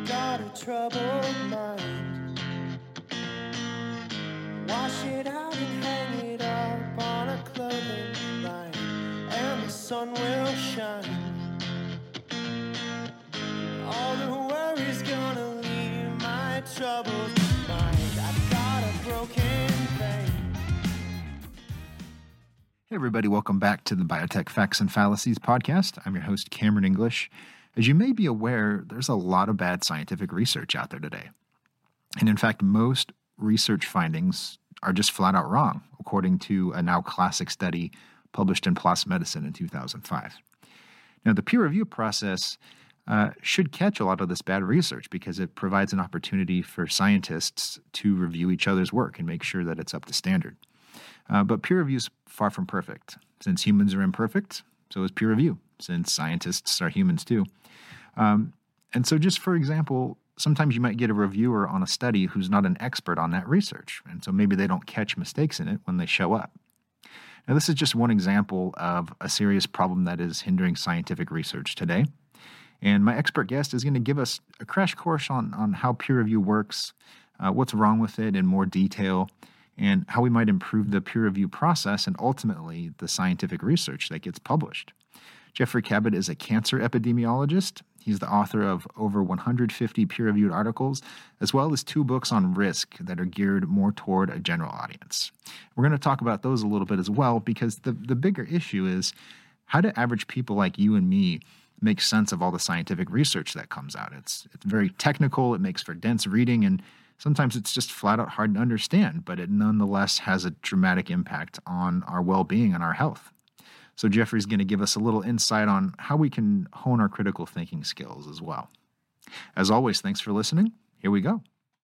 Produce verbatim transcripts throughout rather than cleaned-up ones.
got a troubled mind. Wash it out and hang it up on a clothing line, and the sun will shine. All the worries gonna leave my troubled mind. I've got a broken vein. Hey everybody, welcome back to the Biotech Facts and Fallacies podcast. I'm your host, Cameron English. As you may be aware, there's a lot of bad scientific research out there today. And in fact, most research findings are just flat out wrong, according to a now classic study published in PLOS Medicine in two thousand five. Now, the peer review process uh, should catch a lot of this bad research because it provides an opportunity for scientists to review each other's work and make sure that it's up to standard. Uh, but peer review is far from perfect. Since humans are imperfect, so is peer review, since scientists are humans too. Um, and so just for example, sometimes you might get a reviewer on a study who's not an expert on that research, and so maybe they don't catch mistakes in it when they show up. Now, this is just one example of a serious problem that is hindering scientific research today. And my expert guest is going to give us a crash course on, on how peer review works, uh, what's wrong with it in more detail, and how we might improve the peer review process and ultimately the scientific research that gets published. Jeffrey Cabot is a cancer epidemiologist. He's the author of over one hundred fifty peer-reviewed articles, as well as two books on risk that are geared more toward a general audience. We're going to talk about those a little bit as well, because the, the bigger issue is how do average people like you and me make sense of all the scientific research that comes out? It's, it's very technical, it makes for dense reading, and sometimes it's just flat out hard to understand, but it nonetheless has a dramatic impact on our well-being and our health. So Jeffrey's going to give us a little insight on how we can hone our critical thinking skills as well. As always, thanks for listening. Here we go. All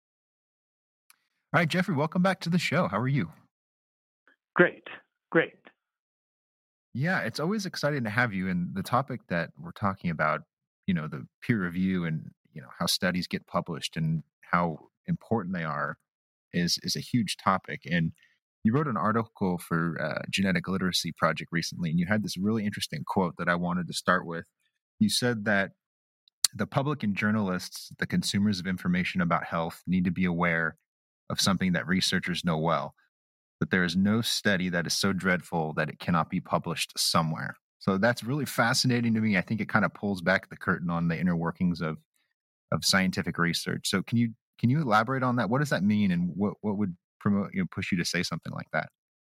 right, Jeffrey, welcome back to the show. How are you? Great, great. Yeah, it's always exciting to have you. And the topic that we're talking about, you know, the peer review and, you know, how studies get published and how important they are is, is a huge topic. And you wrote an article for uh, Genetic Literacy Project recently, and you had this really interesting quote that I wanted to start with. You said that the public and journalists, the consumers of information about health, need to be aware of something that researchers know well, that there is no study that is so dreadful that it cannot be published somewhere. So that's really fascinating to me. I think it kind of pulls back the curtain on the inner workings of, of scientific research. So can you can you elaborate on that? What does that mean, and what, what would promote you know, push you to say something like that?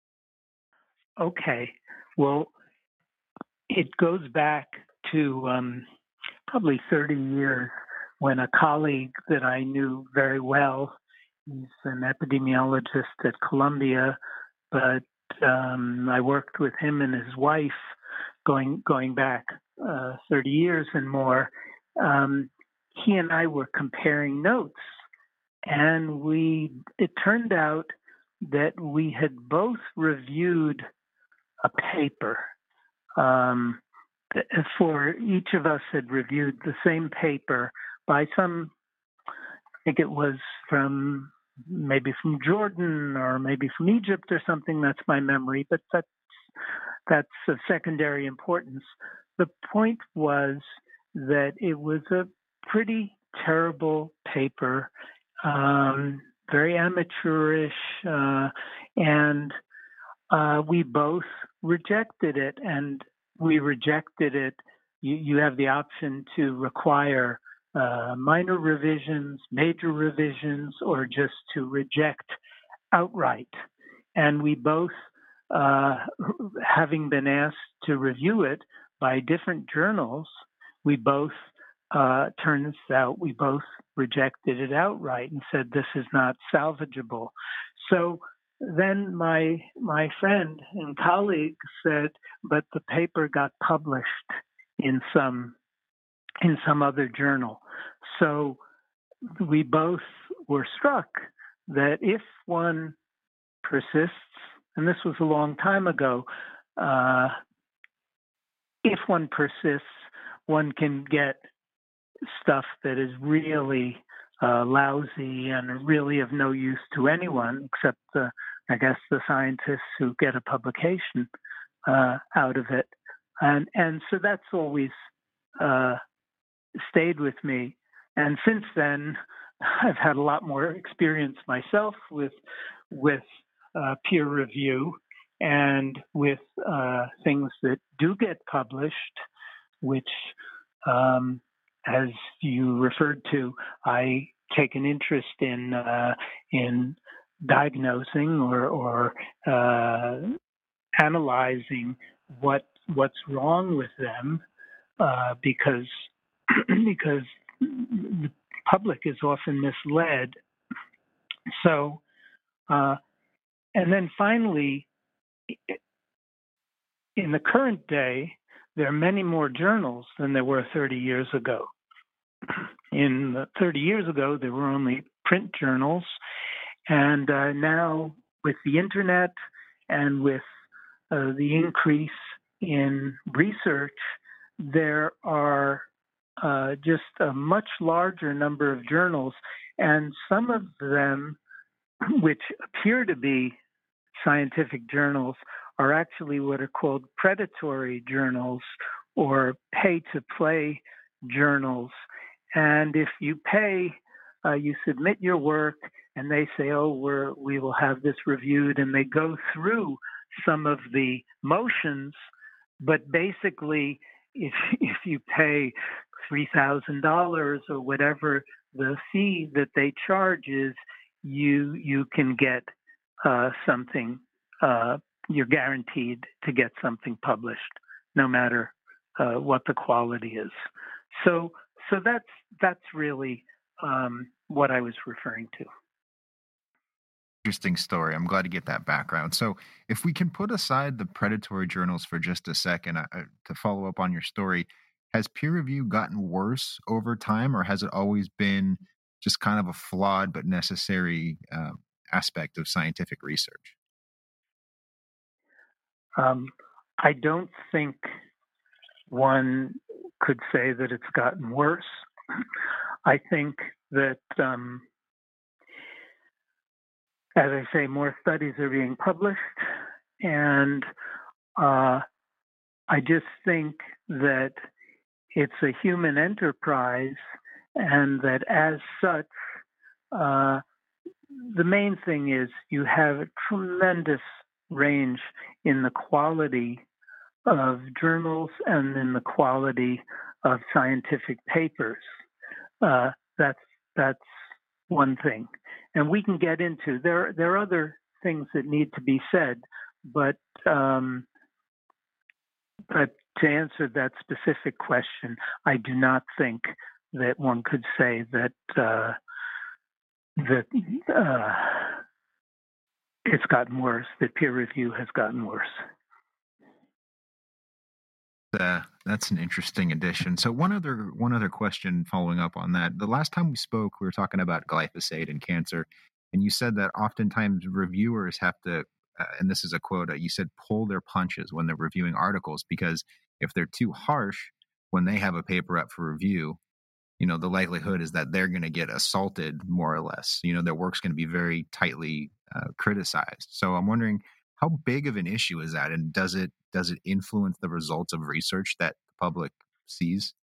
Okay. Well, it goes back to um, probably thirty years when a colleague that I knew very well, he's an epidemiologist at Columbia, but um, I worked with him and his wife going going back uh, thirty years and more. Um, he and I were comparing notes, and we it turned out that we had both reviewed a paper. Um, for each of us had reviewed the same paper by some, I think it was from maybe from Jordan or maybe from Egypt or something. That's my memory, but that's, that's of secondary importance. The point was that it was a pretty terrible paper, um, very amateurish, uh, and uh, we both rejected it. And we rejected it. You, you have the option to require uh, minor revisions, major revisions, or just to reject outright. And we both, uh, having been asked to review it by different journals, we both, uh, turns out, we both rejected it outright and said this is not salvageable. So then my my friend and colleague said, but the paper got published in some in some other journal. So we both were struck that if one persists, and this was a long time ago, uh, if one persists, one can get stuff that is really uh, lousy and really of no use to anyone except the, I guess, the scientists who get a publication uh, out of it. And and so that's always uh, stayed with me. and since then, I've had a lot more experience myself with with uh, peer review and with uh, things that do get published, which, um, as you referred to, I take an interest in uh, in diagnosing or, or uh, analyzing what what's wrong with them, uh, because because the public is often misled. So, uh, and then finally, in the current day, there are many more journals than there were thirty years ago. In thirty years ago, there were only print journals, and uh, now with the internet and with uh, the increase in research, there are uh, just a much larger number of journals, and some of them, which appear to be scientific journals, are actually what are called predatory journals or pay-to-play journals. And if you pay, uh, you submit your work, and they say, "Oh, we're, we will have this reviewed," and they go through some of the motions. But basically, if if you pay three thousand dollars or whatever the fee that they charge is, you you can get uh, something. Uh, you're guaranteed to get something published, no matter uh, what the quality is. So, so that's that's really um, what I was referring to. Interesting story. I'm glad to get that background. So, if we can put aside the predatory journals for just a second, uh, to follow up on your story, has peer review gotten worse over time, or has it always been just kind of a flawed but necessary uh, aspect of scientific research? Um, I don't think one could say that it's gotten worse. I think that, um, as I say, more studies are being published, and uh, I just think that it's a human enterprise, and that as such, uh, the main thing is you have a tremendous range in the quality of journals and in the quality of scientific papers. Uh, that's that's one thing, and we can get into there. There are other things that need to be said, but um, but to answer that specific question, I do not think that one could say that uh, that uh, it's gotten worse. That peer review has gotten worse. Uh, that's an interesting addition. So one other one other question following up on that. The last time we spoke, we were talking about glyphosate and cancer, and you said that oftentimes reviewers have to, uh, and this is a quote, uh, you said pull their punches when they're reviewing articles, because if they're too harsh when they have a paper up for review, you know, the likelihood is that they're going to get assaulted more or less. You know, their work's going to be very tightly uh, criticized. So I'm wondering, how big of an issue is that, and does it does it influence the results of research that the public sees?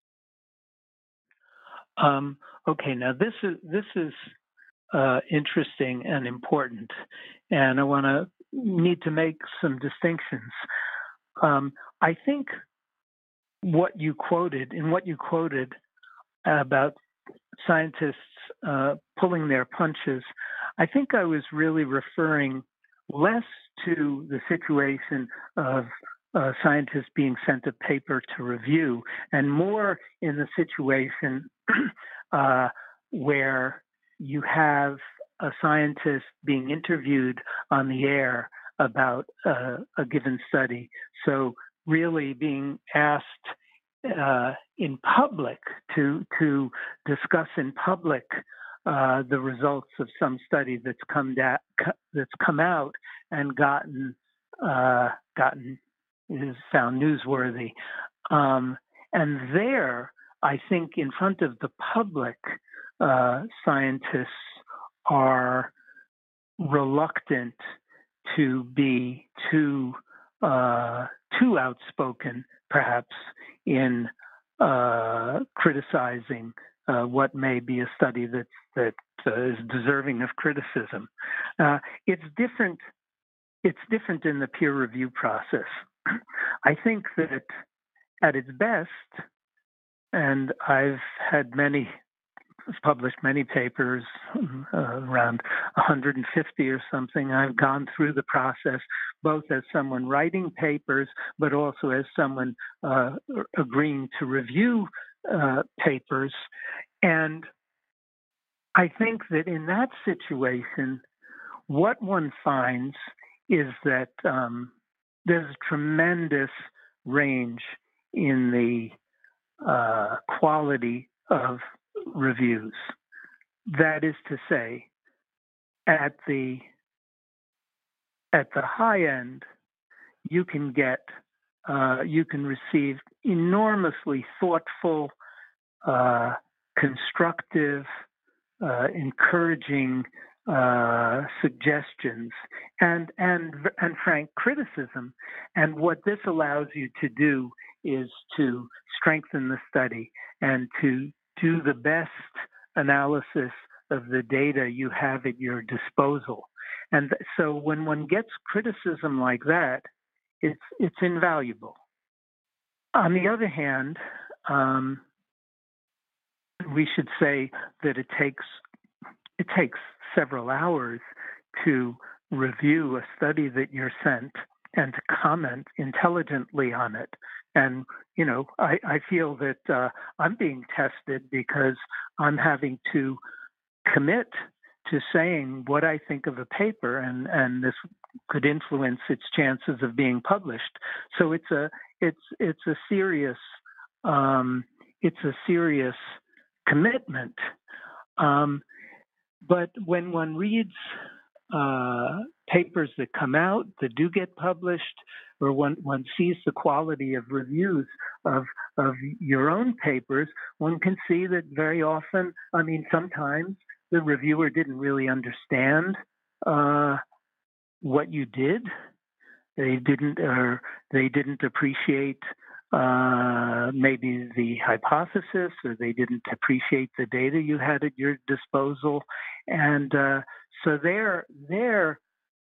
Um, okay, now this is this is uh, interesting and important, and I want to need to make some distinctions. Um, I think what you quoted, in what you quoted about scientists uh, pulling their punches, I think I was really referring less to the situation of uh, scientists being sent a paper to review, and more in the situation uh, where you have a scientist being interviewed on the air about uh, a given study. So really being asked uh, in public to to discuss in public uh, the results of some study that's come da- that's come out and gotten uh, gotten is found newsworthy. Um, and there, I think, in front of the public, uh, scientists are reluctant to be too uh, too outspoken, perhaps, in uh, criticizing uh, what may be a study that that uh, is deserving of criticism. Uh, it's different. It's different in the peer review process. I think that at its best, and I've had many, published many papers, uh, around one hundred fifty or something. I've gone through the process, both as someone writing papers, but also as someone uh, agreeing to review uh, papers. And I think that in that situation, what one finds is that um, there's a tremendous range in the uh, quality of reviews. That is to say, at the at the high end, you can get uh, you can receive enormously thoughtful, uh, constructive, uh, encouraging uh, suggestions and and and frank criticism. And what this allows you to do is to strengthen the study and to do the best analysis of the data you have at your disposal. And so when one gets criticism like that, it's it's invaluable. On the other hand, um, we should say that it takes it takes several hours to review a study that you're sent and to comment intelligently on it. And, you know, I, I feel that uh, I'm being tested because I'm having to commit to saying what I think of a paper, and, and this could influence its chances of being published. So it's a it's it's a serious um, it's a serious commitment. Um, but when one reads uh, papers that come out that do get published, or one, one sees the quality of reviews of of your own papers, one can see that very often, I mean, sometimes the reviewer didn't really understand uh, what you did. They didn't, or they didn't appreciate uh, maybe the hypothesis, or they didn't appreciate the data you had at your disposal, and uh, so there, there,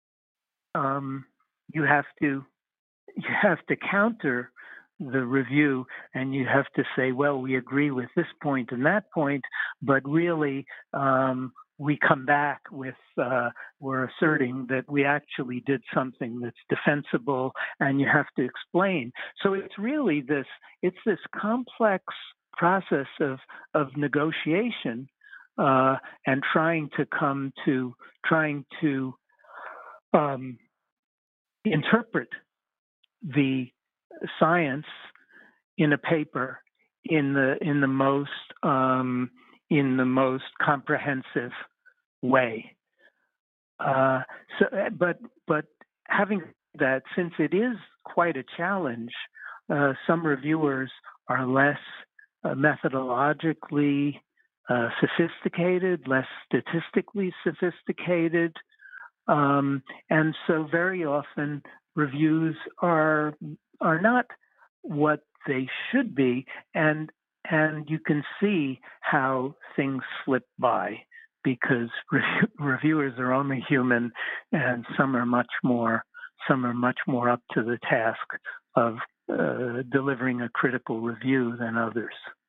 um, you have to you have to counter the review, and you have to say, well, we agree with this point and that point, but really um, we come back with, uh, we're asserting that we actually did something that's defensible, and you have to explain. So it's really this, it's this complex process of, of negotiation uh, and trying to come to, trying to um, interpret the science in a paper in the in the most um, in the most comprehensive way. Uh, so, but but having that, since it is quite a challenge, uh, some reviewers are less uh, methodologically uh, sophisticated, less statistically sophisticated, um, and so very often reviews are are not what they should be, and and you can see how things slip by because re- reviewers are only human, and some are much more some are much more up to the task of uh, delivering a critical review than others.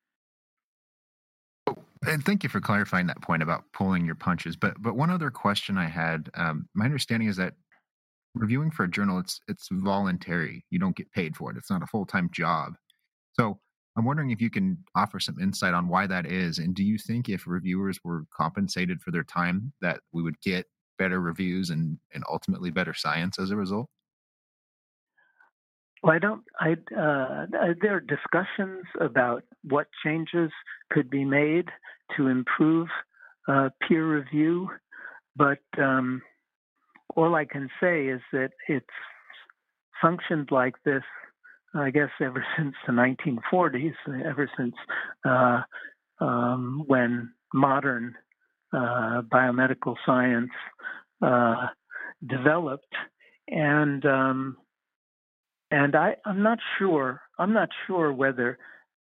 And thank you for clarifying that point about pulling your punches. But but one other question I had, um, my understanding is that reviewing for a journal, it's it's voluntary. You don't get paid for it. It's not a full-time job. So I'm wondering if you can offer some insight on why that is. And do you think if reviewers were compensated for their time, that we would get better reviews and, and ultimately better science as a result? Well, I don't. I uh, there are discussions about what changes could be made to improve uh, peer review, but um, all I can say is that it's functioned like this, I guess, ever since the nineteen forties, ever since uh, um, when modern uh, biomedical science uh, developed, and um, and I, I'm not sure. I'm not sure whether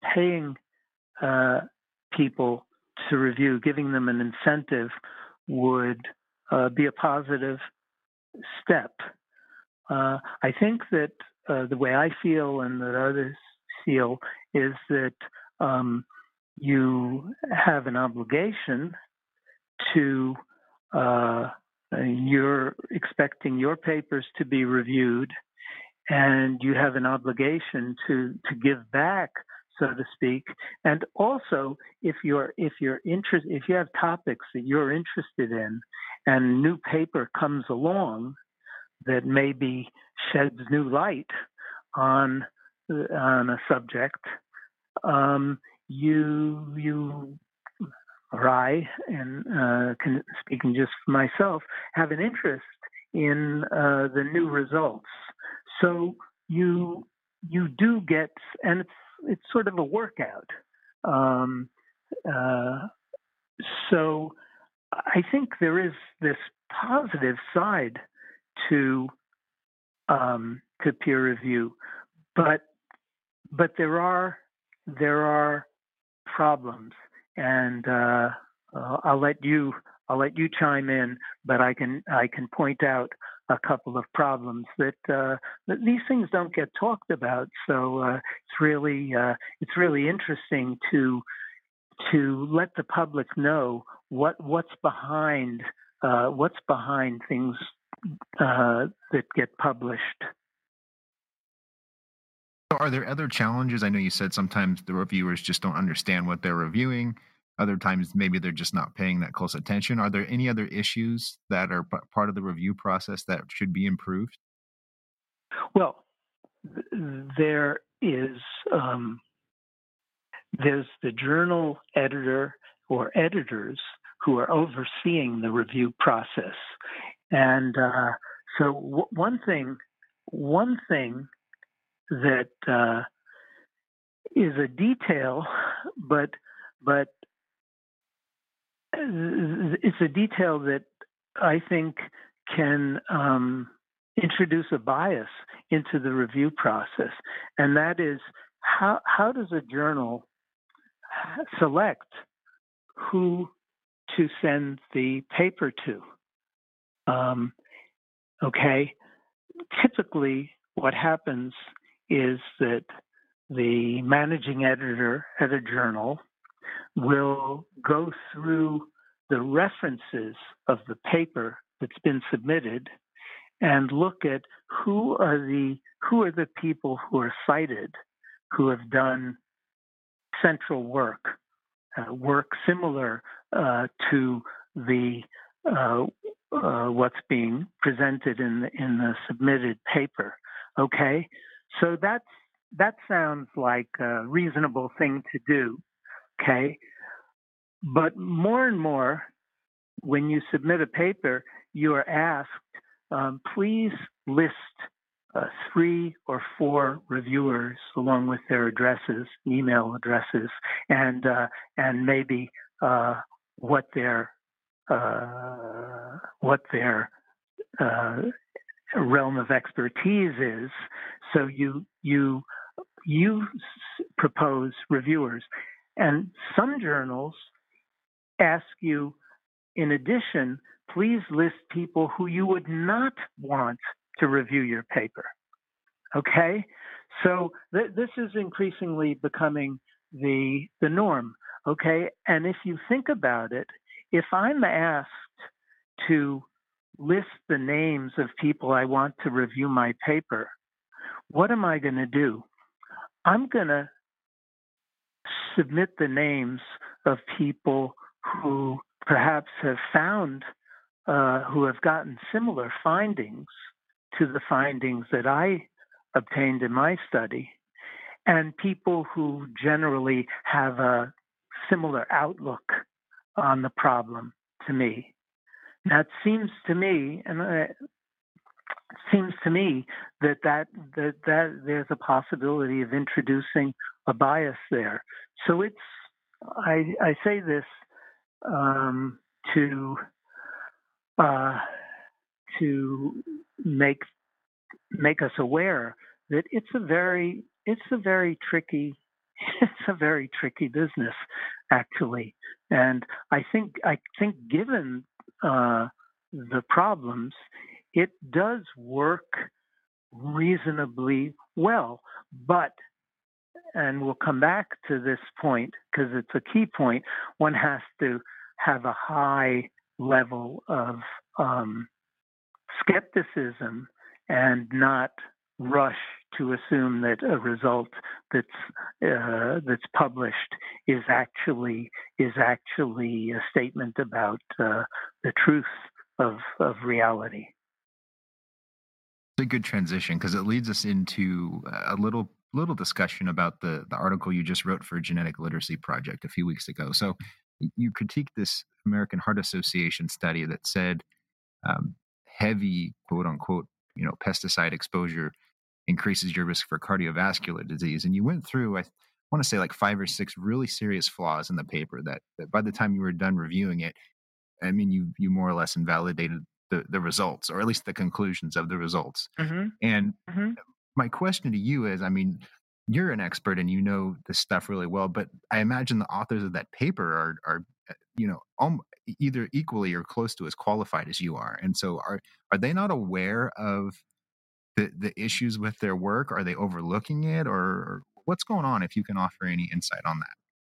paying uh, people to review, giving them an incentive, would uh, be a positive step. Uh, I think that uh, the way I feel and that others feel is that um, you have an obligation to, uh, you're expecting your papers to be reviewed, and you have an obligation to, to give back, so to speak. And also, if you're if you're interest, if you have topics that you're interested in, and new paper comes along that maybe sheds new light on on a subject, um, you you or I, and uh, can, speaking just for myself, have an interest in uh, the new results. So you you do get, and it's it's sort of a workout. Um, uh, so I think there is this positive side to um, to peer review, but but there are there are problems, and uh, uh, I'll let you I'll let you chime in, but I can I can point out a couple of problems that, uh, that these things don't get talked about. So uh, it's really uh, it's really interesting to to let the public know what what's behind uh, what's behind things uh, that get published. Are there other challenges? I know you said sometimes the reviewers just don't understand what they're reviewing. Other times, maybe they're just not paying that close attention. Are there any other issues that are p- part of the review process that should be improved? Well, there is um, there's the journal editor or editors who are overseeing the review process, and uh, so w- one thing one thing that uh, is a detail, but but it's a detail that I think can um, introduce a bias into the review process, and that is how how does a journal select who to send the paper to? Um, okay, typically what happens is that the managing editor at a journal will go through the references of the paper that's been submitted and look at who are the who are the people who are cited, who have done central work, uh, work similar uh, to the uh, uh, what's being presented in the, in the submitted paper. Okay, so that's that sounds like a reasonable thing to do. Okay, but more and more, when you submit a paper, you are asked, um, please list uh, three or four reviewers along with their addresses, email addresses, and uh, and maybe uh, what their uh, what their uh, realm of expertise is. So you you you propose reviewers, and some journals ask you, in addition, please list people who you would not want to review your paper. Okay? So th- this is increasingly becoming the the norm. Okay? And if you think about it, if I'm asked to list the names of people I want to review my paper, what am I going to do? I'm going to submit the names of people who perhaps have found, uh, who have gotten similar findings to the findings that I obtained in my study, and people who generally have a similar outlook on the problem to me. That seems to me, and it seems to me that that, that that there's a possibility of introducing a bias there. So it's I, I say this um, to uh, to make make us aware that it's a very it's a very tricky it's a very tricky business, actually. And I think I think given uh, the problems, it does work reasonably well. But, and we'll come back to this point because it's a key point, one has to have a high level of um, skepticism and not rush to assume that a result that's uh, that's published is actually is actually a statement about uh, the truth of of reality. It's a good transition because it leads us into a little little discussion about the the article you just wrote for Genetic Literacy Project a few weeks ago. So you critiqued this American Heart Association study that said um, heavy quote unquote you know pesticide exposure increases your risk for cardiovascular disease. And you went through, I want to say, like five or six really serious flaws in the paper that, that by the time you were done reviewing it, I mean, you you more or less invalidated the, the results, or at least the conclusions of the results. Mm-hmm. And Mm-hmm. my question to you is, I mean, you're an expert and you know this stuff really well, but I imagine the authors of that paper are, are you know, um, either equally or close to as qualified as you are. And so are are they not aware of the, the issues with their work? Are they overlooking it, or, or what's going on, if you can offer any insight on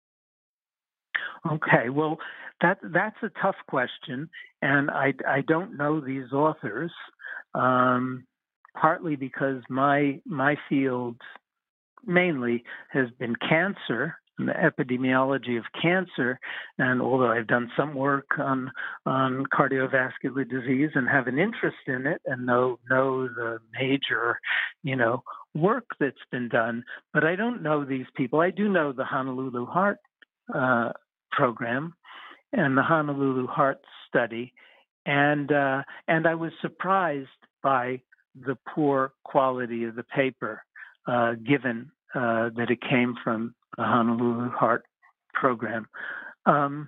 that? Okay, well, that that's a tough question, and I, I don't know these authors, um, partly because my my field mainly has been cancer and the epidemiology of cancer, and although I've done some work on on cardiovascular disease and have an interest in it and know know the major, you know, work that's been done, but I don't know these people. I do know the Honolulu Heart uh, program and the Honolulu Heart Study, and uh, and I was surprised by the poor quality of the paper, uh, given uh, that it came from the Honolulu Heart program. Um,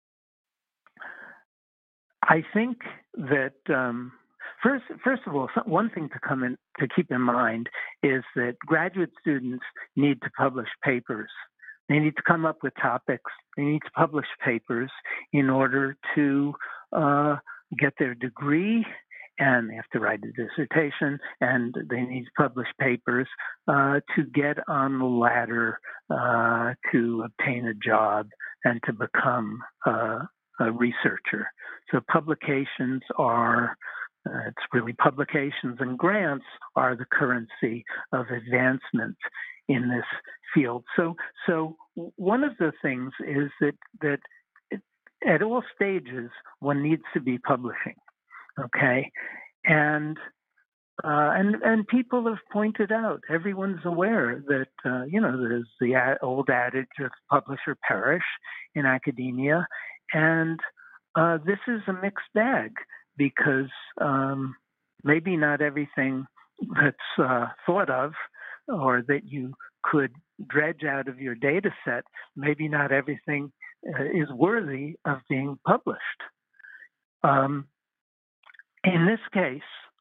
I think that um, first, first of all, one thing to come in to keep in mind is that graduate students need to publish papers. They need to come up with topics. They need to publish papers in order to uh, get their degree, and they have to write a dissertation, and they need to publish papers uh, to get on the ladder uh, to obtain a job and to become uh, a researcher. So publications are, uh, it's really publications and grants are the currency of advancement in this field. So, so one of the things is that that it, at all stages one needs to be publishing, okay, and uh, and and people have pointed out. Everyone's aware that uh, you know there's the ad, old adage of publish or perish in academia, and uh, this is a mixed bag because um, maybe not everything that's uh, thought of or that you could dredge out of your data set, maybe not everything uh, is worthy of being published. Um, in this case,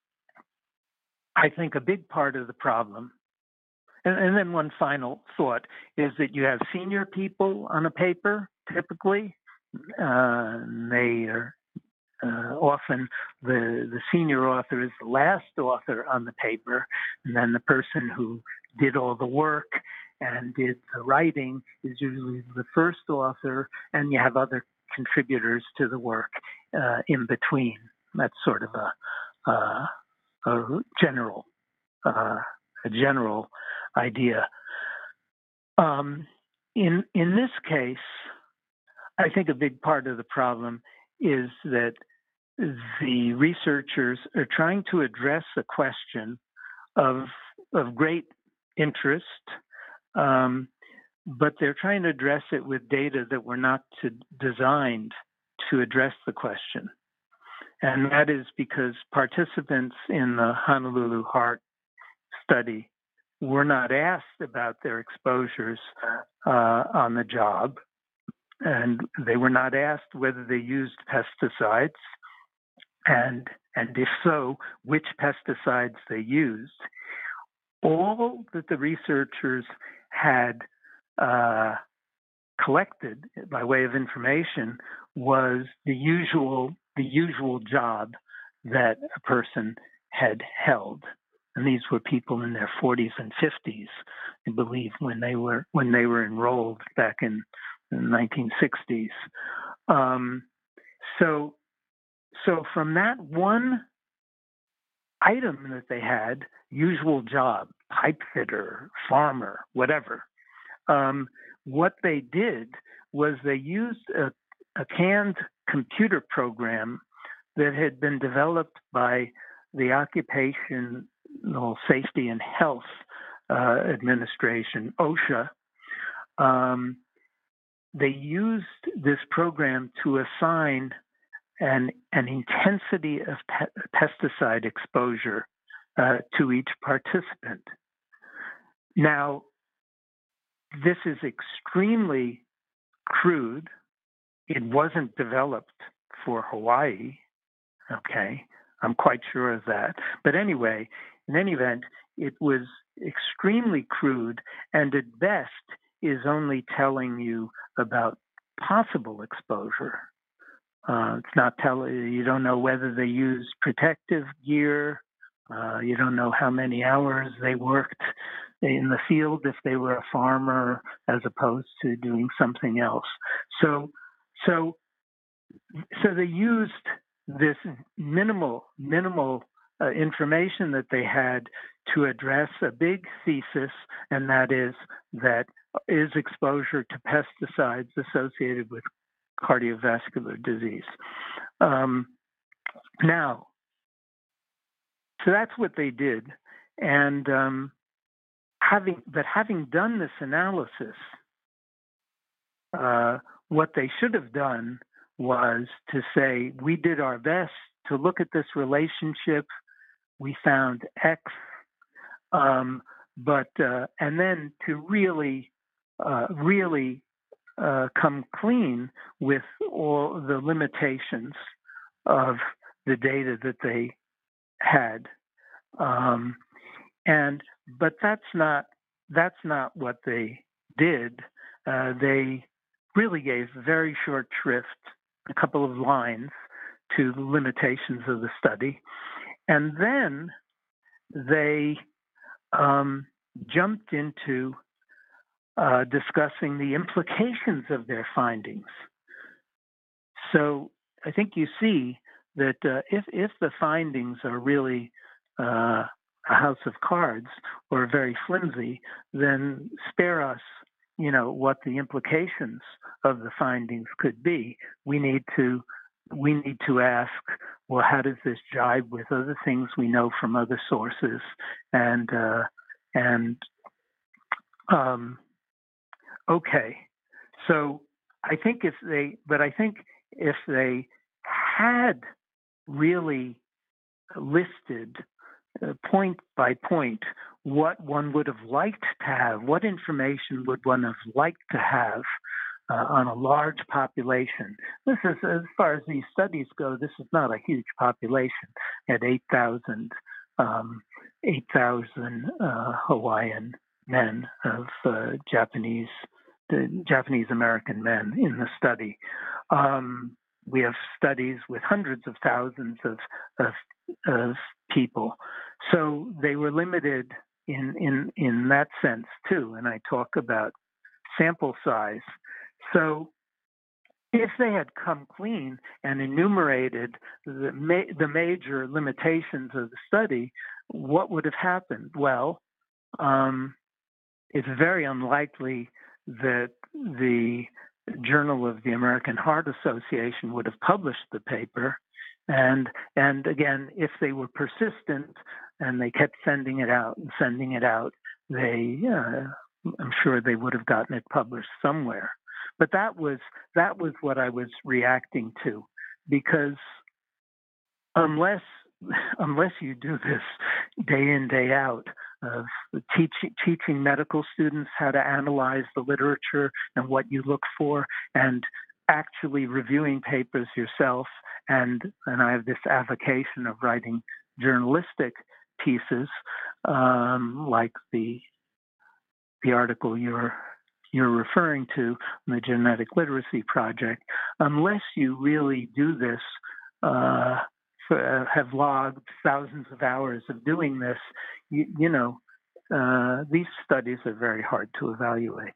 I think a big part of the problem, and, and then one final thought, is that you have senior people on a paper, typically. Uh, they are Uh, often the, the senior author is the last author on the paper, and then the person who did all the work and did the writing is usually the first author, and you have other contributors to the work uh, in between. That's sort of a, uh, a general uh, a general idea. Um, in in this case, I think a big part of the problem is that the researchers are trying to address a question of of great interest, um, but they're trying to address it with data that were not to, designed to address the question. And that is because participants in the Honolulu Heart Study were not asked about their exposures uh, on the job, and they were not asked whether they used pesticides, and and if so, which pesticides they used. All that the researchers had uh, collected by way of information was the usual the usual job that a person had held. And these were people in their forties and fifties, I believe, when they were when they were enrolled back in the nineteen sixties. Um, so, so from that one item that they had, usual job, pipe fitter, farmer, whatever, um, what they did was they used a, a canned computer program that had been developed by the Occupational Safety and Health uh, Administration, OSHA. Um, they used this program to assign an, an intensity of pe- pesticide exposure uh, to each participant. Now, this is extremely crude. It wasn't developed for Hawaii. Okay, I'm quite sure of that. But anyway, in any event, it was extremely crude, and at best is only telling you about possible exposure. Uh, it's not telling you don't know whether they used protective gear. Uh, you don't know how many hours they worked in the field if they were a farmer as opposed to doing something else. So, so, so they used this minimal, minimal uh, information that they had to address a big thesis, and that is that is exposure to pesticides associated with cardiovascular disease. Um, now, so that's what they did, and um, having but having done this analysis, uh, what they should have done was to say, we did our best to look at this relationship. We found X, um, but uh, and then to really, uh, really uh, come clean with all the limitations of the data that they had, um, and but that's not that's not what they did. Uh, they really gave very short shrift, a couple of lines, to the limitations of the study. And then they um, jumped into uh, discussing the implications of their findings. So I think you see that uh, if, if the findings are really uh, a house of cards or very flimsy, then spare us, you know, what the implications of the findings could be. We need to we need to ask, well, how does this jibe with other things we know from other sources? And uh, and um, okay, so I think if they, but I think if they had really listed uh, point by point what one would have liked to have, what information would one have liked to have uh, on a large population. This is, as far as these studies go, this is not a huge population at eight thousand um, eight thousand uh, Hawaiian men of uh, Japanese, the Japanese American men in the study. Um, we have studies with hundreds of thousands of, of, of people. So they were limited in, in, in that sense too. And I talk about sample size. So if they had come clean and enumerated the, ma- the major limitations of the study, what would have happened? Well, um, it's very unlikely that the Journal of the American Heart Association would have published the paper. And and again, if they were persistent and they kept sending it out and sending it out, they uh, I'm sure they would have gotten it published somewhere. But that was that was what I was reacting to, because unless unless you do this day in, day out of teach, teaching medical students how to analyze the literature and what you look for, and actually reviewing papers yourself, and and I have this avocation of writing journalistic pieces, um, like the the article you're you're referring to, the Genetic Literacy Project, unless you really do this, uh, for, have logged thousands of hours of doing this, you, you know, uh, these studies are very hard to evaluate.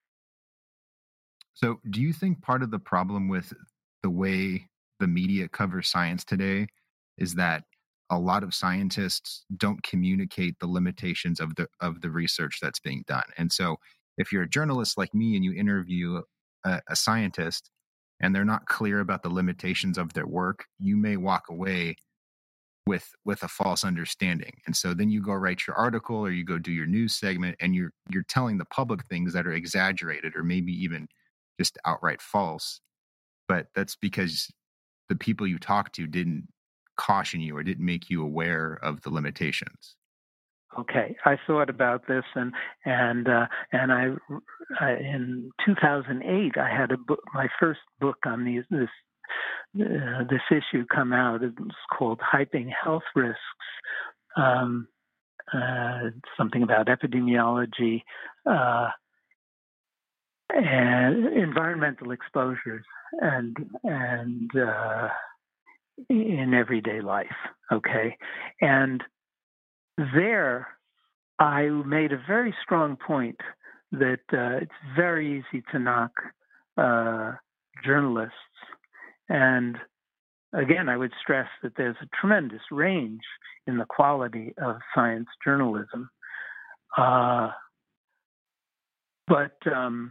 So, do you think part of the problem with the way the media covers science today is that a lot of scientists don't communicate the limitations of the of the research that's being done? And so, if you're a journalist like me and you interview a, a scientist and they're not clear about the limitations of their work, you may walk away with with a false understanding. And so then you go write your article or you go do your news segment and you're you're telling the public things that are exaggerated or maybe even just outright false. But that's because the people you talk to didn't caution you or didn't make you aware of the limitations. Okay, I thought about this, and and uh, and I, I in two thousand eight I had a book, my first book on these this uh, this issue come out. It was called "Hyping Health Risks," um, uh, something about epidemiology uh, and environmental exposures, and and uh, in everyday life. Okay, and there, I made a very strong point that uh, it's very easy to knock uh, journalists. And again, I would stress that there's a tremendous range in the quality of science journalism. Uh, but um,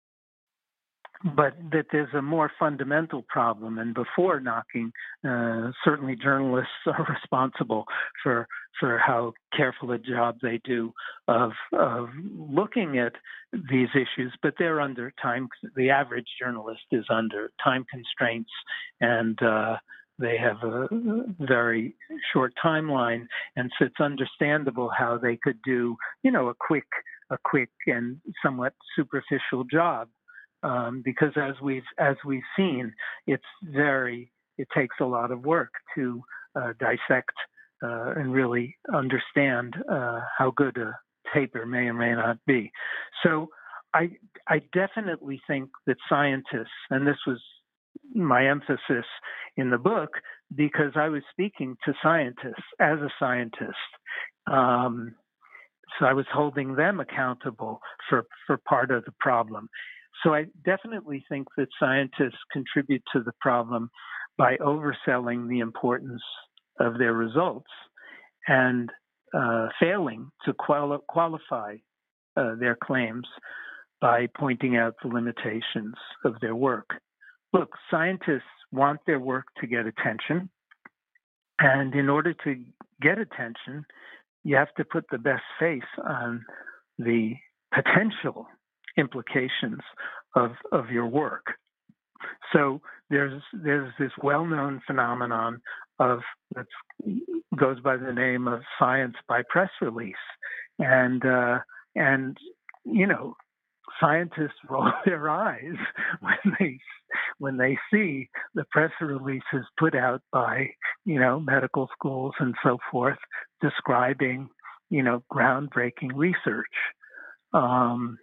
but that there's a more fundamental problem. And before knocking, uh, certainly journalists are responsible for for how careful a job they do of of looking at these issues, but they're under time. The average journalist is under time constraints, and uh, they have a very short timeline, and so it's understandable how they could do, you know, a quick a quick and somewhat superficial job. Um, because as we've as we've seen, it's very it takes a lot of work to uh, dissect uh, and really understand uh, how good a paper may or may not be. So I I definitely think that scientists, and this was my emphasis in the book, because I was speaking to scientists as a scientist. Um, so I was holding them accountable for, for part of the problem. So I definitely think that scientists contribute to the problem by overselling the importance of their results and uh, failing to quali- qualify uh, their claims by pointing out the limitations of their work. Look, scientists want their work to get attention, and in order to get attention, you have to put the best face on the potential implications of of your work. So there's there's this well-known phenomenon of that goes by the name of science by press release, and uh, and you know scientists roll their eyes when they when they see the press releases put out by you know medical schools and so forth describing you know groundbreaking research. Um,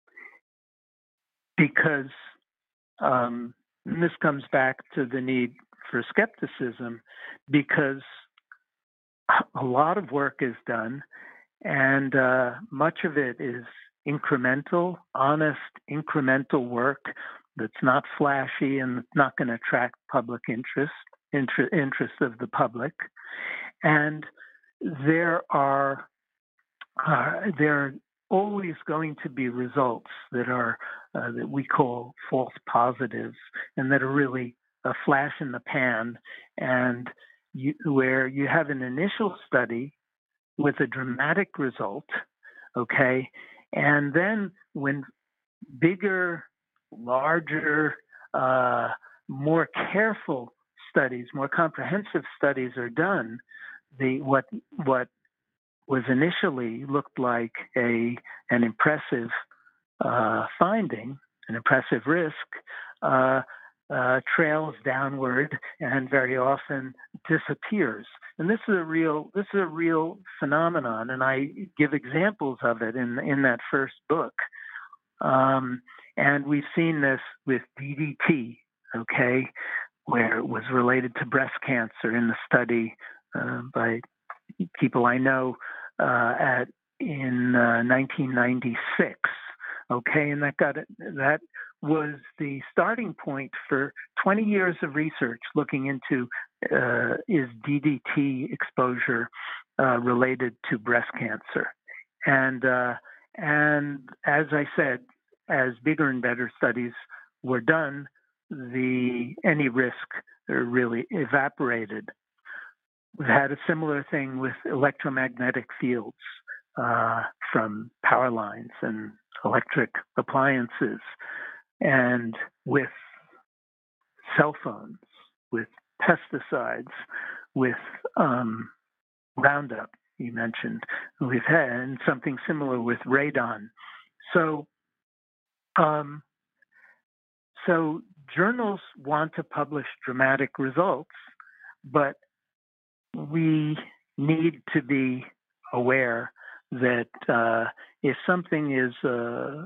Because um, and this comes back to the need for skepticism, because a lot of work is done, and uh, much of it is incremental, honest, incremental work that's not flashy and not going to attract public interest, inter- interest of the public. And there are uh, there are always going to be results that are uh, that we call false positives, and that are really a flash in the pan, and you, where you have an initial study with a dramatic result, okay, and then when bigger, larger, uh, more careful studies, more comprehensive studies are done, the what what was initially looked like a an impressive uh, finding, an impressive risk, uh, uh, trails downward and very often disappears. And this is a real this is a real phenomenon, and I give examples of it in in that first book. Um, and we've seen this with D D T, okay, where it was related to breast cancer in the study uh, by people I know uh, at in uh, nineteen ninety-six. Okay, and that got it. That was the starting point for twenty years of research looking into uh, is D D T exposure uh, related to breast cancer, and uh, and as I said, as bigger and better studies were done, the any risk really evaporated. We've had a similar thing with electromagnetic fields uh, from power lines and electric appliances, and with cell phones, with pesticides, with um, Roundup, you mentioned. We've had something similar with radon. So, um, so journals want to publish dramatic results, but we need to be aware that uh, if something is uh,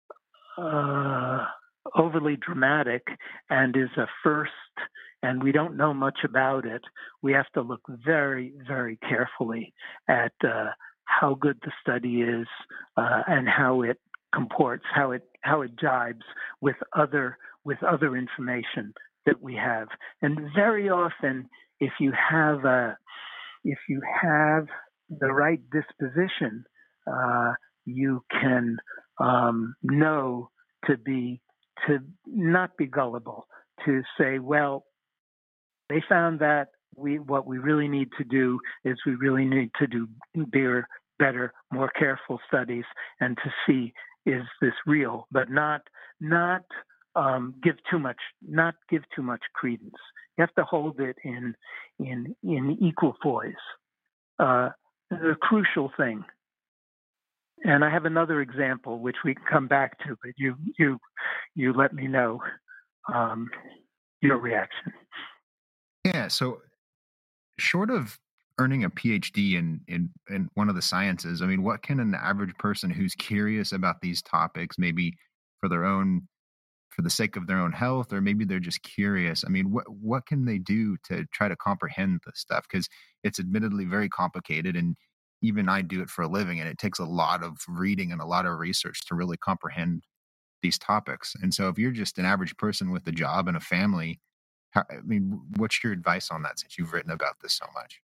uh, overly dramatic and is a first, and we don't know much about it, we have to look very, very carefully at uh, how good the study is uh, and how it comports, how it how it jibes with other with other information that we have. And very often, if you have a if you have the right disposition, uh, you can um, know to be to not be gullible, to say, well, they found that we what we really need to do is we really need to do bigger, better, more careful studies, and to see is this real, but not not um, give too much not give too much credence. You have to hold it in in in equal poise. Uh, the crucial thing. And I have another example which we can come back to, but you you you let me know um, your reaction. Yeah. So, short of earning a PhD in in in one of the sciences, I mean, what can an average person who's curious about these topics, maybe for their own, for the sake of their own health, or maybe they're just curious, I mean, what what can they do to try to comprehend this stuff? Because it's admittedly very complicated, and even I do it for a living, and it takes a lot of reading and a lot of research to really comprehend these topics. And so, if you're just an average person with a job and a family, how, I mean, what's your advice on that, since you've written about this so much?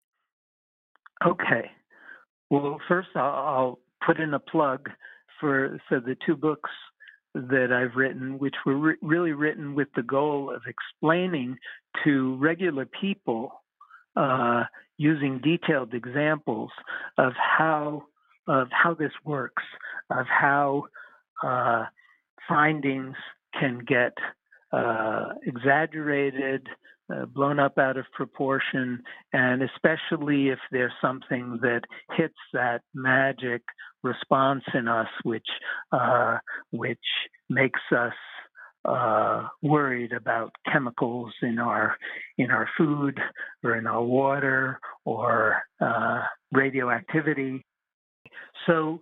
Okay. Well, first I'll, I'll put in a plug for so the two books that I've written, which were re- really written with the goal of explaining to regular people uh, using detailed examples of how of how this works, of how uh, findings can get uh, exaggerated, uh, blown up out of proportion, and especially if there's something that hits that magic response in us, which uh, which makes us uh, worried about chemicals in our in our food or in our water or uh, radioactivity. So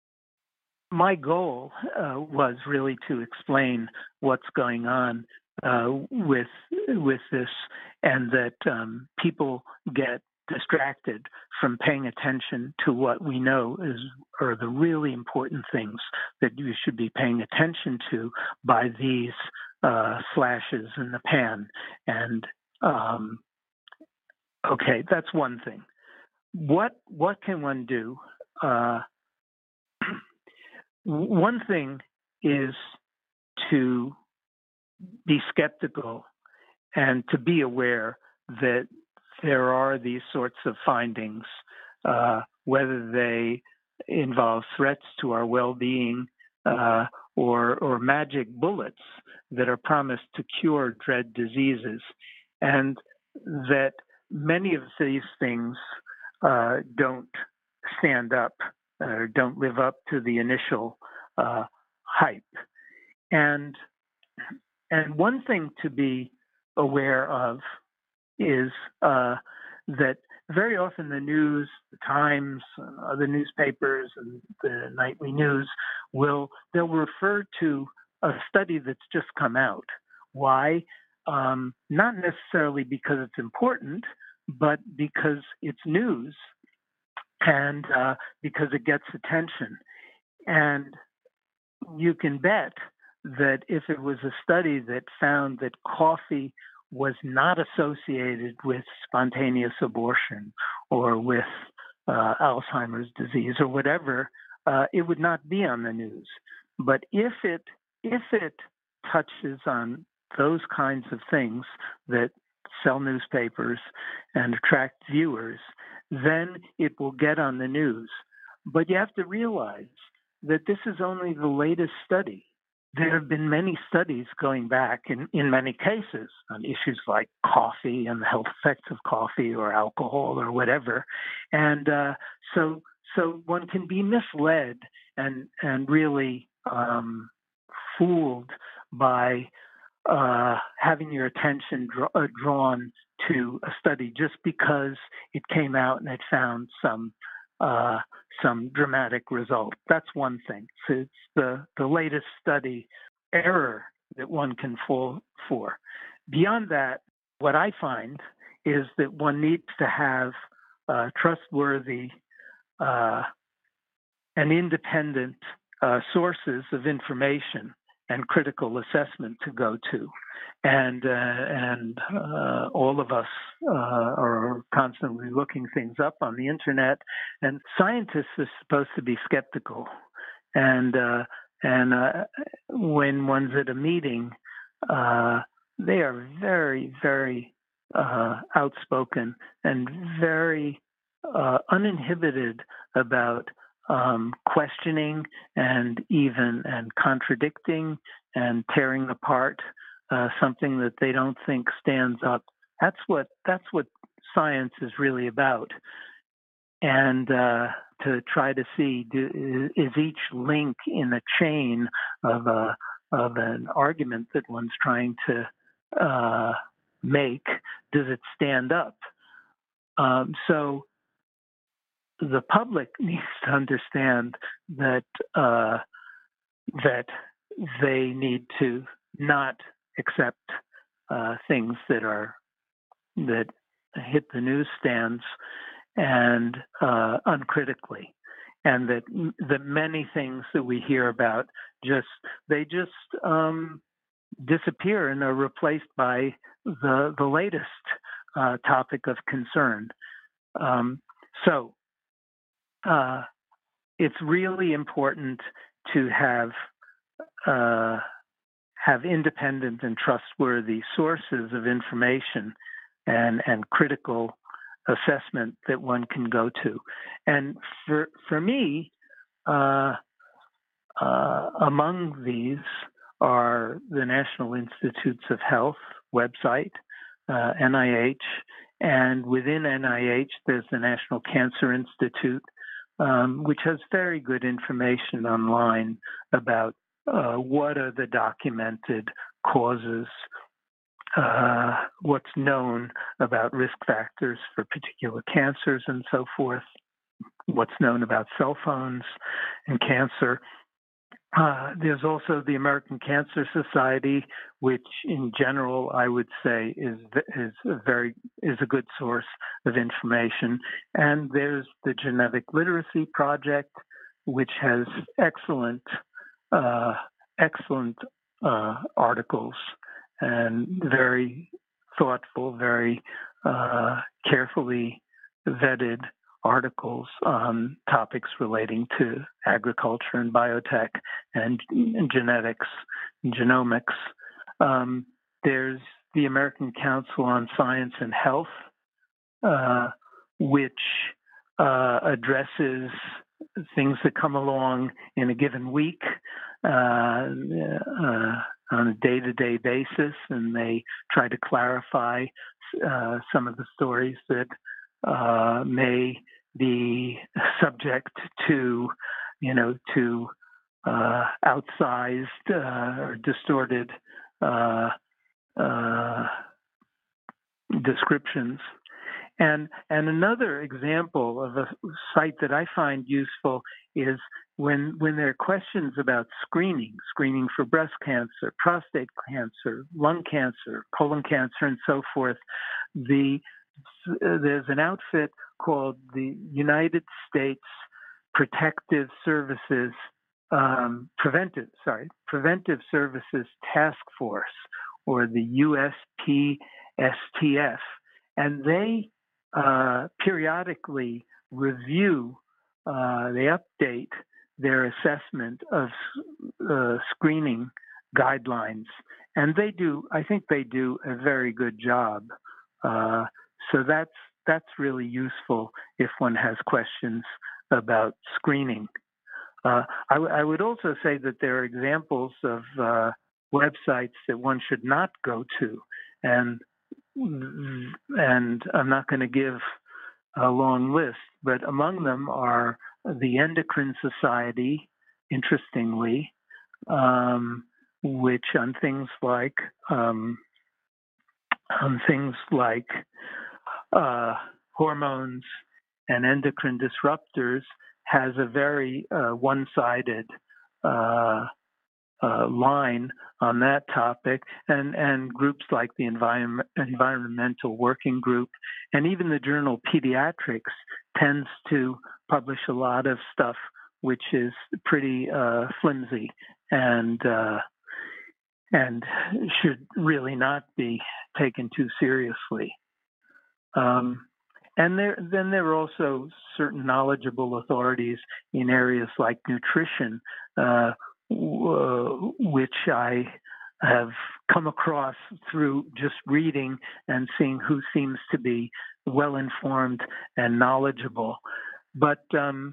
my goal uh, was really to explain what's going on uh, with with this, and that um, people get distracted from paying attention to what we know is are the really important things that you should be paying attention to by these uh, flashes in the pan. And um, okay, that's one thing. What what can one do? Uh, One thing is to be skeptical and to be aware that there are these sorts of findings, uh, whether they involve threats to our well-being uh, or, or magic bullets that are promised to cure dread diseases, and that many of these things uh, don't stand up or don't live up to the initial uh, hype. And and one thing to be aware of is uh, that very often the news, the Times, and other newspapers, and the nightly news will they'll refer to a study that's just come out. Why? Um, not necessarily because it's important, but because it's news and uh, because it gets attention. And you can bet that if it was a study that found that coffee was not associated with spontaneous abortion or with uh, Alzheimer's disease or whatever, uh, it would not be on the news. But if it if it touches on those kinds of things that sell newspapers and attract viewers, then it will get on the news. But you have to realize that this is only the latest study. There have been many studies going back in, in many cases on issues like coffee and the health effects of coffee or alcohol or whatever. And uh, so so one can be misled and, and really um, fooled by uh, having your attention draw, uh, drawn to a study just because it came out and it found some uh, some dramatic result. That's one thing. So it's the, the latest study error that one can fall for. Beyond that, what I find is that one needs to have uh, trustworthy uh, and independent uh, sources of information and critical assessment to go to. And uh, and uh, all of us uh, are constantly looking things up on the internet. And scientists are supposed to be skeptical. And uh, and uh, when one's at a meeting, uh, they are very, very uh, outspoken and very uh, uninhibited about um, questioning and even and contradicting and tearing apart Uh, something that they don't think stands up. That's what that's what science is really about. And uh, to try to see do, is each link in a chain of a of an argument that one's trying to uh, make, does it stand up? Um, so the public needs to understand that uh, that they need to not accept uh, things that are that hit the newsstands and uh, uncritically, and that the many things that we hear about just they just um, disappear and are replaced by the the latest uh, topic of concern. Um, so uh, it's really important to have. Uh, have independent and trustworthy sources of information and, and critical assessment that one can go to. And for, for me, uh, uh, among these are the National Institutes of Health website, uh, N I H, and within N I H, there's the National Cancer Institute, um, which has very good information online about Uh, what are the documented causes, uh, what's known about risk factors for particular cancers and so forth, what's known about cell phones and cancer. Uh, there's also the American Cancer Society, which in general I would say is is a very is a good source of information. And there's the Genetic Literacy Project, which has excellent Uh, excellent uh, articles and very thoughtful, very uh, carefully vetted articles on topics relating to agriculture and biotech and, and genetics and genomics. Um, there's the American Council on Science and Health, uh, which uh, addresses things that come along in a given week uh, uh, on a day-to-day basis, and they try to clarify uh, some of the stories that uh, may be subject to, you know, to uh, outsized uh, or distorted uh, uh, descriptions. And and another example of a site that I find useful is when when there are questions about screening, screening for breast cancer, prostate cancer, lung cancer, colon cancer, and so forth. The uh, there's an outfit called the United States Protective Services um, Preventive sorry Preventive Services Task Force, or the U S P S T F, and they uh, periodically review, uh, they update their assessment of uh, screening guidelines, and they do. I think they do a very good job. Uh, so that's that's really useful if one has questions about screening. Uh, I, w- I would also say that there are examples of uh, websites that one should not go to, and and I'm not going to give a long list, but among them are the Endocrine Society, interestingly, um, which on things like um, on things like uh, hormones and endocrine disruptors has a very uh, one-sided uh, uh, line on that topic, and, and groups like the Environment, Environmental Working Group, and even the journal Pediatrics tends to publish a lot of stuff which is pretty uh, flimsy and uh, and should really not be taken too seriously. Um, and there, then there are also certain knowledgeable authorities in areas like nutrition, uh, w- which I have come across through just reading and seeing who seems to be well-informed and knowledgeable. But um,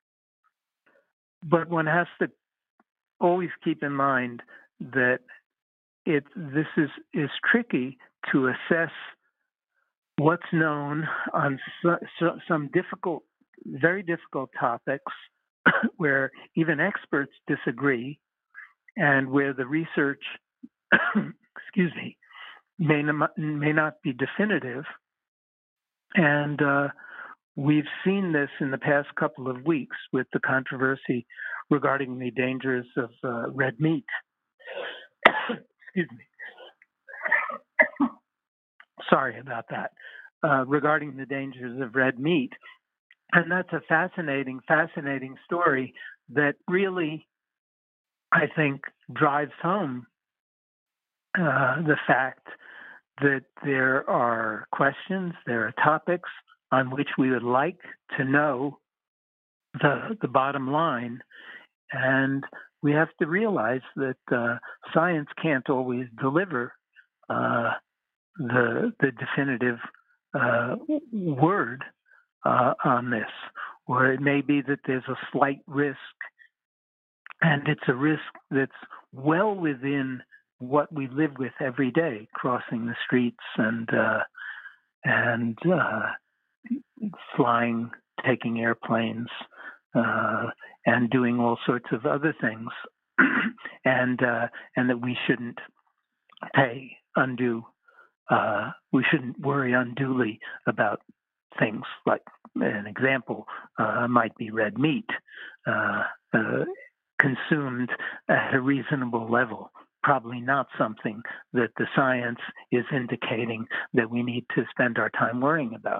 but one has to always keep in mind that it this is is tricky to assess what's known on so, so, some difficult, very difficult topics where even experts disagree, and where the research, excuse me, may not, may not be definitive. And uh, we've seen this in the past couple of weeks with the controversy regarding the dangers of uh, red meat. Excuse me. Sorry about that. Uh, regarding the dangers of red meat. And that's a fascinating, fascinating story that really, I think, drives home uh, the fact that there are questions, there are topics on which we would like to know the, the bottom line. And we have to realize that uh, science can't always deliver uh, the, the definitive uh, word uh, on this, or it may be that there's a slight risk, and it's a risk that's well within what we live with every day, crossing the streets and uh, and uh, flying, taking airplanes, uh, and doing all sorts of other things, and uh, and that we shouldn't pay undue. Uh, we shouldn't worry unduly about things like, an example uh, might be red meat, uh, uh, consumed at a reasonable level. Probably not something that the science is indicating that we need to spend our time worrying about.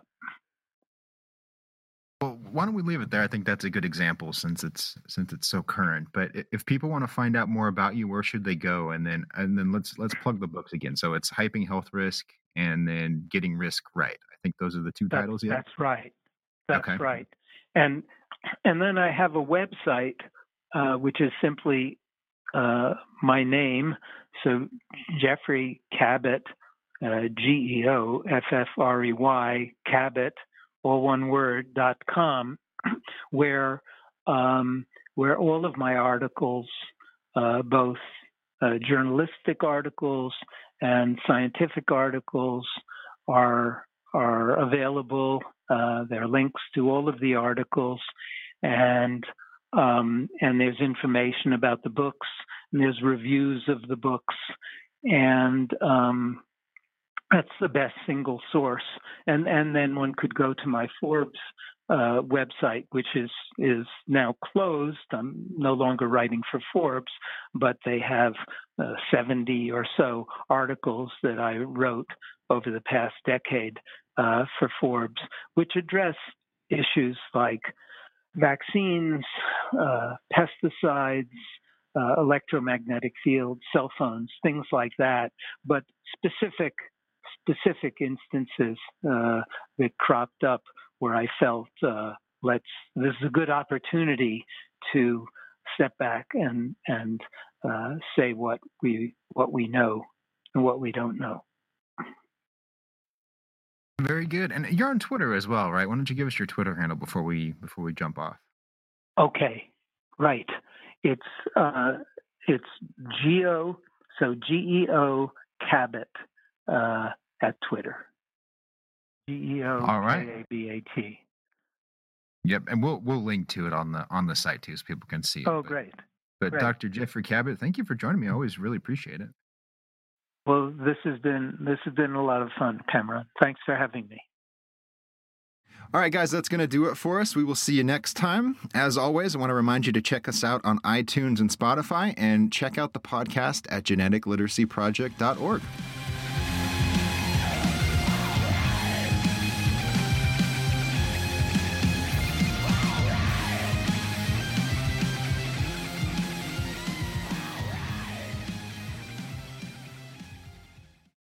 Well, why don't we leave it there? I think that's a good example since it's since it's so current. But if people want to find out more about you, where should they go? And then and then let's let's plug the books again. So it's Hyping Health Risk and then Getting Risk Right. I think those are the two That's, titles. Yeah, that's right. That's okay. right. And and then I have a website uh, which is simply uh, my name. So Jeffrey Cabot, uh, G E O F F R E Y, Cabot, all one word, dot com, where um, where all of my articles, uh, both uh, journalistic articles and scientific articles, are are available. Uh, there are links to all of the articles, and um, and there's information about the books, and there's reviews of the books, and um, That's the best single source. And and then one could go to my Forbes uh, website, which is is now closed. I'm no longer writing for Forbes, but they have uh, seventy or so articles that I wrote over the past decade uh, for Forbes, which address issues like vaccines, uh, pesticides, uh, electromagnetic fields, cell phones, things like that, but specific specific instances uh, that cropped up where I felt uh, let's this is a good opportunity to step back and and uh, say what we what we know and what we don't know. Very good. And you're on Twitter as well, right? Why don't you give us your Twitter handle before we before we jump off? Okay, right. It's uh, it's Geo, so G E O Cabot uh, at Twitter. G E O K A B A T. Yep, and we'll we'll link to it on the on the site too, so people can see it. Oh, but, great! But great. Doctor Jeffrey Cabot, thank you for joining me. I always really appreciate it. Well, this has been this has been a lot of fun, Cameron. Thanks for having me. All right, guys, that's going to do it for us. We will see you next time. As always, I want to remind you to check us out on iTunes and Spotify, and check out the podcast at genetic literacy project dot org.